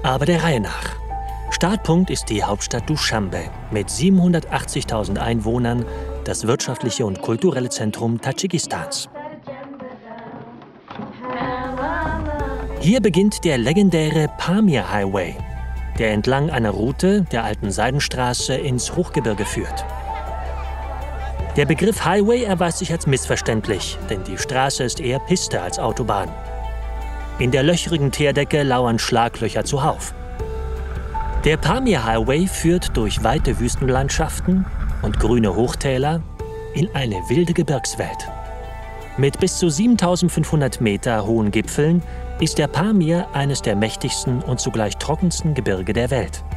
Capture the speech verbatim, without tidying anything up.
Aber der Reihe nach. Startpunkt ist die Hauptstadt Duschanbe mit siebenhundertachtzigtausend Einwohnern, das wirtschaftliche und kulturelle Zentrum Tadschikistans. Hier beginnt der legendäre Pamir Highway, der entlang einer Route der alten Seidenstraße ins Hochgebirge führt. Der Begriff Highway erweist sich als missverständlich, denn die Straße ist eher Piste als Autobahn. In der löchrigen Teerdecke lauern Schlaglöcher zuhauf. Der Pamir Highway führt durch weite Wüstenlandschaften und grüne Hochtäler in eine wilde Gebirgswelt. Mit bis zu siebentausendfünfhundert Meter hohen Gipfeln ist der Pamir eines der mächtigsten und zugleich trockensten Gebirge der Welt.